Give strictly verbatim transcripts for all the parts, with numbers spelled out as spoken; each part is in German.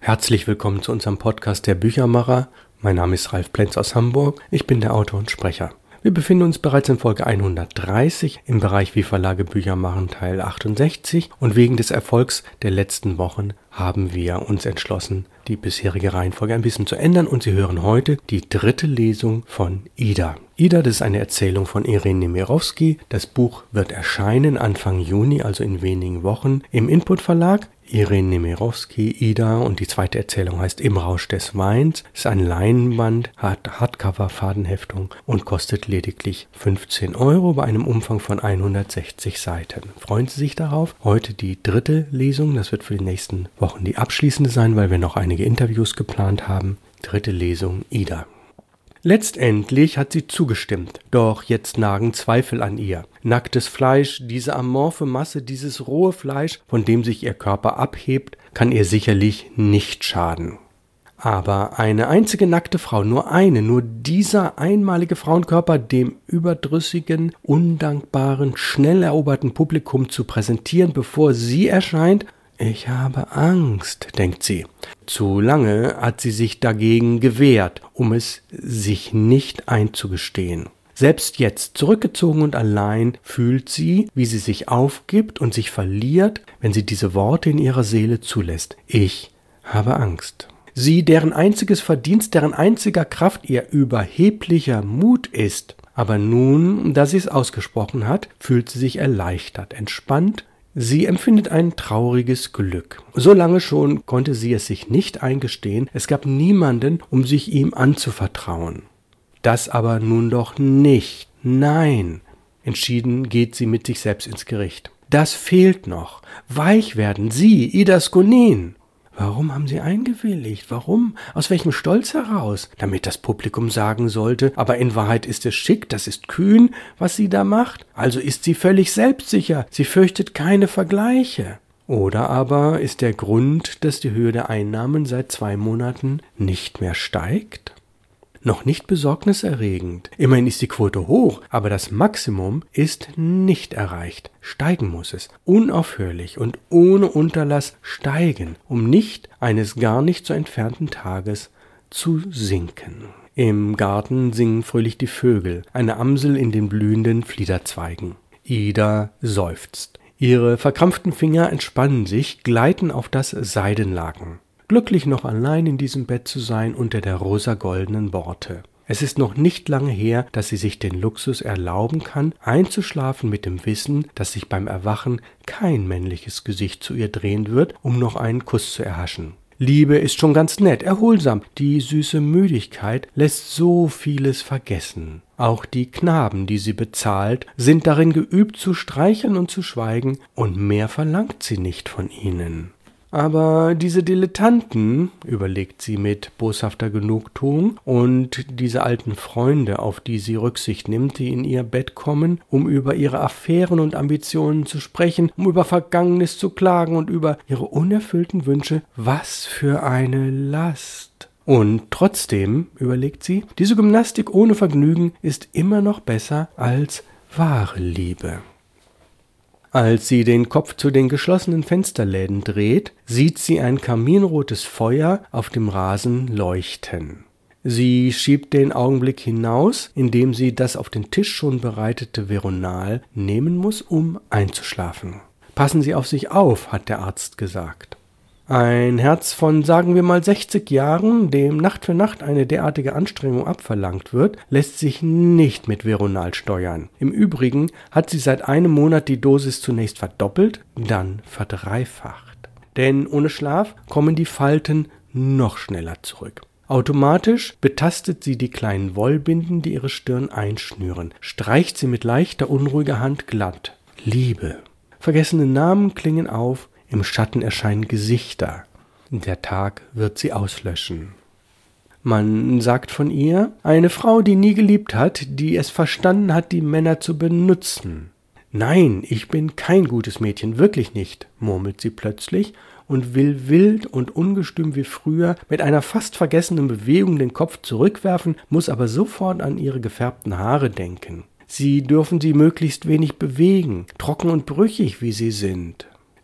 Herzlich willkommen zu unserem Podcast Der Büchermacher. Mein Name ist Ralf Plenz aus Hamburg. Ich bin der Autor und Sprecher. Wir befinden uns bereits in Folge hundertdreißig im Bereich Wie Verlage Bücher machen Teil achtundsechzig und wegen des Erfolgs der letzten Wochen haben wir uns entschlossen, die bisherige Reihenfolge ein bisschen zu ändern und Sie hören heute die dritte Lesung von Ida. Ida, das ist eine Erzählung von Irene Nemirovsky. Das Buch wird erscheinen Anfang Juni, also in wenigen Wochen, im Input Verlag. Irene Nemirovsky, Ida, und die zweite Erzählung heißt Im Rausch des Weins, ist ein Leinenband, hat Hardcover-Fadenheftung und kostet lediglich fünfzehn Euro bei einem Umfang von hundertsechzig Seiten. Freuen Sie sich darauf? Heute die dritte Lesung, das wird für die nächsten Wochen die abschließende sein, weil wir noch einige Interviews geplant haben. Dritte Lesung, Ida. Letztendlich hat sie zugestimmt, doch jetzt nagen Zweifel an ihr. Nacktes Fleisch, diese amorphe Masse, dieses rohe Fleisch, von dem sich ihr Körper abhebt, kann ihr sicherlich nicht schaden. Aber eine einzige nackte Frau, nur eine, nur dieser einmalige Frauenkörper dem überdrüssigen, undankbaren, schnell eroberten Publikum zu präsentieren, bevor sie erscheint? Ich habe Angst, denkt sie. Zu lange hat sie sich dagegen gewehrt, um es sich nicht einzugestehen. Selbst jetzt, zurückgezogen und allein, fühlt sie, wie sie sich aufgibt und sich verliert, wenn sie diese Worte in ihrer Seele zulässt. Ich habe Angst. Sie, deren einziges Verdienst, deren einziger Kraft ihr überheblicher Mut ist. Aber nun, da sie es ausgesprochen hat, fühlt sie sich erleichtert, entspannt. Sie empfindet ein trauriges Glück. So lange schon konnte sie es sich nicht eingestehen, es gab niemanden, um sich ihm anzuvertrauen. Das aber nun doch nicht. Nein. Entschieden geht sie mit sich selbst ins Gericht. Das fehlt noch. Weich werden, Sie, Ida Skonin. Warum haben Sie eingewilligt? Warum? Aus welchem Stolz heraus? Damit das Publikum sagen sollte, aber in Wahrheit ist es schick, das ist kühn, was sie da macht. Also ist sie völlig selbstsicher, sie fürchtet keine Vergleiche. Oder aber ist der Grund, dass die Höhe der Einnahmen seit zwei Monaten nicht mehr steigt? Noch nicht besorgniserregend. Immerhin ist die Quote hoch, aber das Maximum ist nicht erreicht. Steigen muss es, unaufhörlich und ohne Unterlass steigen, um nicht eines gar nicht so entfernten Tages zu sinken. Im Garten singen fröhlich die Vögel, eine Amsel in den blühenden Fliederzweigen. Ida seufzt. Ihre verkrampften Finger entspannen sich, gleiten auf das Seidenlaken. Glücklich noch allein in diesem Bett zu sein unter der rosa-goldenen Borte. Es ist noch nicht lange her, dass sie sich den Luxus erlauben kann, einzuschlafen mit dem Wissen, dass sich beim Erwachen kein männliches Gesicht zu ihr drehen wird, um noch einen Kuss zu erhaschen. Liebe ist schon ganz nett, erholsam. Die süße Müdigkeit lässt so vieles vergessen. Auch die Knaben, die sie bezahlt, sind darin geübt zu streicheln und zu schweigen, und mehr verlangt sie nicht von ihnen. Aber diese Dilettanten, überlegt sie mit boshafter Genugtuung, und diese alten Freunde, auf die sie Rücksicht nimmt, die in ihr Bett kommen, um über ihre Affären und Ambitionen zu sprechen, um über Vergangenes zu klagen und über ihre unerfüllten Wünsche, was für eine Last. Und trotzdem, überlegt sie, diese Gymnastik ohne Vergnügen ist immer noch besser als wahre Liebe. Als sie den Kopf zu den geschlossenen Fensterläden dreht, sieht sie ein kaminrotes Feuer auf dem Rasen leuchten. Sie schiebt den Augenblick hinaus, indem sie das auf den Tisch schon bereitete Veronal nehmen muss, um einzuschlafen. Passen Sie auf sich auf, hat der Arzt gesagt. Ein Herz von, sagen wir mal, sechzig Jahren, dem Nacht für Nacht eine derartige Anstrengung abverlangt wird, lässt sich nicht mit Veronal steuern. Im Übrigen hat sie seit einem Monat die Dosis zunächst verdoppelt, dann verdreifacht. Denn ohne Schlaf kommen die Falten noch schneller zurück. Automatisch betastet sie die kleinen Wollbinden, die ihre Stirn einschnüren, streicht sie mit leichter, unruhiger Hand glatt. Liebe. Vergessene Namen klingen auf, im Schatten erscheinen Gesichter. Der Tag wird sie auslöschen. Man sagt von ihr, eine Frau, die nie geliebt hat, die es verstanden hat, die Männer zu benutzen. Nein, ich bin kein gutes Mädchen, wirklich nicht, murmelt sie plötzlich und will wild und ungestüm wie früher mit einer fast vergessenen Bewegung den Kopf zurückwerfen, muss aber sofort an ihre gefärbten Haare denken. Sie dürfen sie möglichst wenig bewegen, trocken und brüchig wie sie sind.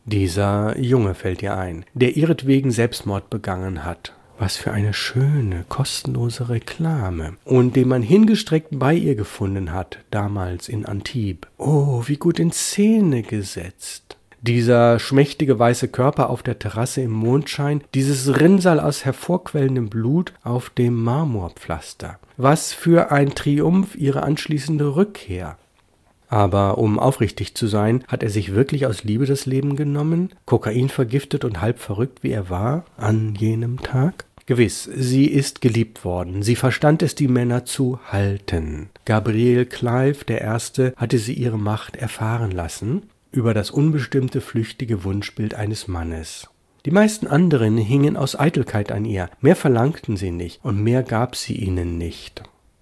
Dieser Junge fällt ihr ein, der ihretwegen Selbstmord begangen hat. Was für eine schöne, kostenlose Reklame. Und den man hingestreckt bei ihr gefunden hat, damals in Antibes. Oh, wie gut in Szene gesetzt. Dieser schmächtige weiße Körper auf der Terrasse im Mondschein, dieses Rinnsal aus hervorquellendem Blut auf dem Marmorpflaster. Was für ein Triumph ihre anschließende Rückkehr. Aber um aufrichtig zu sein, hat er sich wirklich aus Liebe das Leben genommen, Kokain vergiftet und halb verrückt, wie er war, an jenem Tag? Gewiss, sie ist geliebt worden, sie verstand es, die Männer zu halten. Gabriel Clive, der Erste, hatte sie ihre Macht erfahren lassen, über das unbestimmte, flüchtige Wunschbild eines Mannes. Die meisten anderen hingen aus Eitelkeit an ihr, mehr verlangten sie nicht und mehr gab sie ihnen nicht.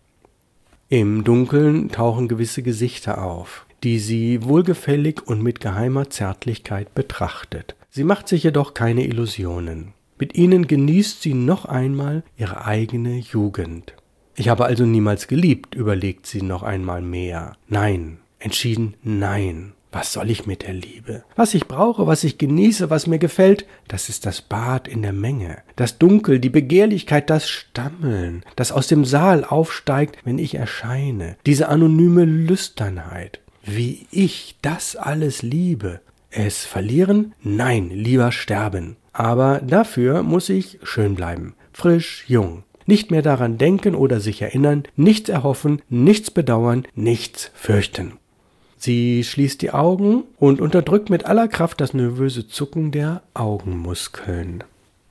Im Dunkeln tauchen gewisse Gesichter auf, die sie wohlgefällig und mit geheimer Zärtlichkeit betrachtet. Sie macht sich jedoch keine Illusionen. Mit ihnen genießt sie noch einmal ihre eigene Jugend. Ich habe also niemals geliebt, überlegt sie noch einmal mehr. Nein, entschieden nein. Was soll ich mit der Liebe? Was ich brauche, was ich genieße, was mir gefällt, das ist das Bad in der Menge. Das Dunkel, die Begehrlichkeit, das Stammeln, das aus dem Saal aufsteigt, wenn ich erscheine. Diese anonyme Lüsternheit. Wie ich das alles liebe. Es verlieren? Nein, lieber sterben. Aber dafür muss ich schön bleiben. Frisch, jung. Nicht mehr daran denken oder sich erinnern, nichts erhoffen, nichts bedauern, nichts fürchten. Sie schließt die Augen und unterdrückt mit aller Kraft das nervöse Zucken der Augenmuskeln.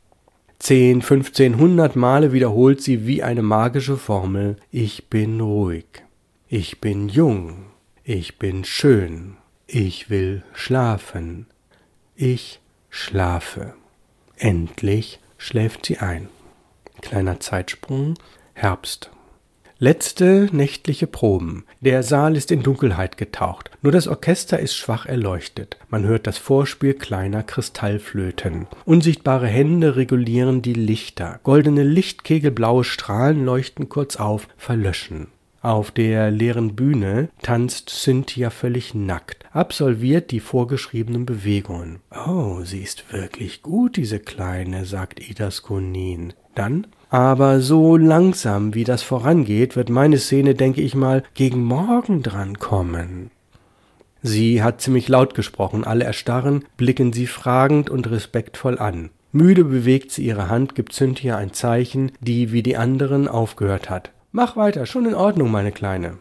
Zehn, fünfzehn, hundert Male wiederholt sie wie eine magische Formel: Ich bin ruhig, ich bin jung, ich bin schön, ich will schlafen, ich schlafe. Endlich schläft sie ein. Kleiner Zeitsprung, Herbst. Letzte nächtliche Proben. Der Saal ist in Dunkelheit getaucht. Nur das Orchester ist schwach erleuchtet. Man hört das Vorspiel kleiner Kristallflöten. Unsichtbare Hände regulieren die Lichter. Goldene Lichtkegel, blaue Strahlen leuchten kurz auf, verlöschen. Auf der leeren Bühne tanzt Cynthia völlig nackt, absolviert die vorgeschriebenen Bewegungen. »Oh, sie ist wirklich gut, diese Kleine«, sagt Ida Skonin. Dann: »Aber so langsam, wie das vorangeht, wird meine Szene, denke ich mal, gegen morgen drankommen.« Sie hat ziemlich laut gesprochen, alle erstarren, blicken sie fragend und respektvoll an. Müde bewegt sie ihre Hand, gibt Cynthia ein Zeichen, die wie die anderen aufgehört hat. »Mach weiter, schon in Ordnung, meine Kleine.«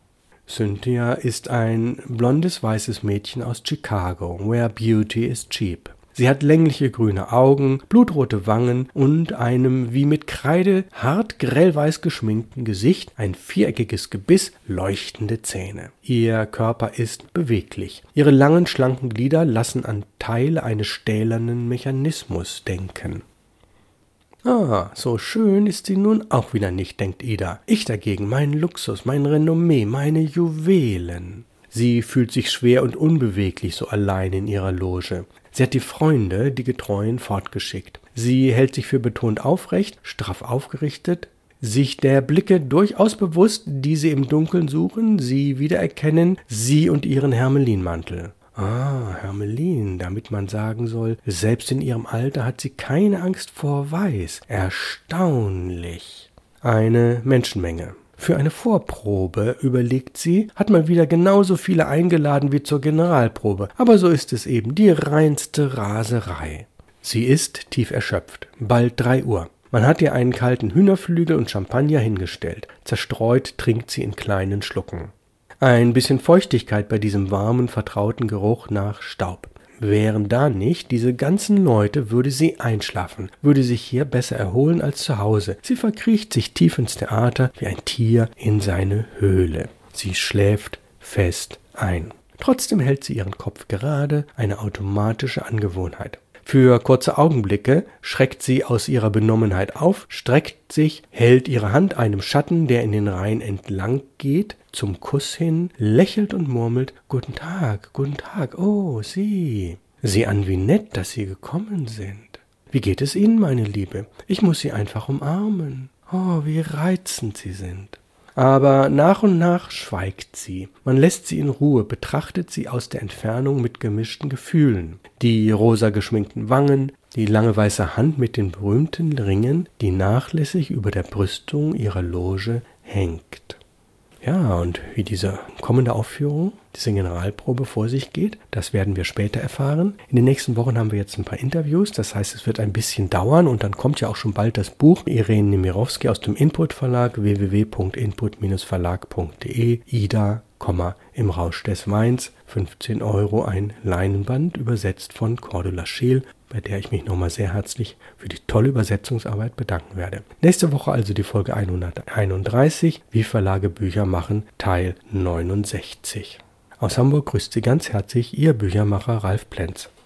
Cynthia ist ein blondes, weißes Mädchen aus Chicago, where beauty is cheap. Sie hat längliche grüne Augen, blutrote Wangen und einem wie mit Kreide hart grellweiß geschminkten Gesicht, ein viereckiges Gebiss, leuchtende Zähne. Ihr Körper ist beweglich. Ihre langen, schlanken Glieder lassen an Teile eines stählernen Mechanismus denken. »Ah, so schön ist sie nun auch wieder nicht«, denkt Ida. »Ich dagegen, mein Luxus, mein Renommee, meine Juwelen.« Sie fühlt sich schwer und unbeweglich so allein in ihrer Loge. Sie hat die Freunde, die Getreuen, fortgeschickt. Sie hält sich für betont aufrecht, straff aufgerichtet, sich der Blicke durchaus bewusst, die sie im Dunkeln suchen, sie wiedererkennen, sie und ihren Hermelinmantel. Ah, Hermelin, damit man sagen soll, selbst in ihrem Alter hat sie keine Angst vor Weiß. Erstaunlich. Eine Menschenmenge. Für eine Vorprobe, überlegt sie, hat man wieder genauso viele eingeladen wie zur Generalprobe. Aber so ist es eben, die reinste Raserei. Sie ist tief erschöpft. Bald drei Uhr. Man hat ihr einen kalten Hühnerflügel und Champagner hingestellt. Zerstreut trinkt sie in kleinen Schlucken. Ein bisschen Feuchtigkeit bei diesem warmen, vertrauten Geruch nach Staub. Wären da nicht diese ganzen Leute, würde sie einschlafen, würde sich hier besser erholen als zu Hause. Sie verkriecht sich tief ins Theater wie ein Tier in seine Höhle. Sie schläft fest ein. Trotzdem hält sie ihren Kopf gerade, eine automatische Angewohnheit. Für kurze Augenblicke schreckt sie aus ihrer Benommenheit auf, streckt sich, hält ihre Hand einem Schatten, der in den Reihen entlang geht, zum Kuss hin, lächelt und murmelt: »Guten Tag, guten Tag, oh, Sie. Sieh an, wie nett, dass Sie gekommen sind. Wie geht es Ihnen, meine Liebe? Ich muss Sie einfach umarmen. Oh, wie reizend Sie sind. Aber nach und nach schweigt sie. Man lässt sie in Ruhe, betrachtet sie aus der Entfernung mit gemischten Gefühlen. Die rosa geschminkten Wangen, die lange weiße Hand mit den berühmten Ringen, die nachlässig über der Brüstung ihrer Loge hängt. Ja, und wie diese kommende Aufführung, diese Generalprobe vor sich geht, das werden wir später erfahren. In den nächsten Wochen haben wir jetzt ein paar Interviews, das heißt, es wird ein bisschen dauern und dann kommt ja auch schon bald das Buch Irene Nemirovsky aus dem Input Verlag, w w w punkt input verlag punkt d e, Ida, im Rausch des Weins, fünfzehn Euro ein Leinenband, übersetzt von Cordula Scheel, bei der ich mich nochmal sehr herzlich für die tolle Übersetzungsarbeit bedanken werde. Nächste Woche also die Folge hunderteinunddreißig, wie Verlage Bücher machen, Teil neunundsechzig. Aus Hamburg grüßt Sie ganz herzlich Ihr Büchermacher Ralf Plenz.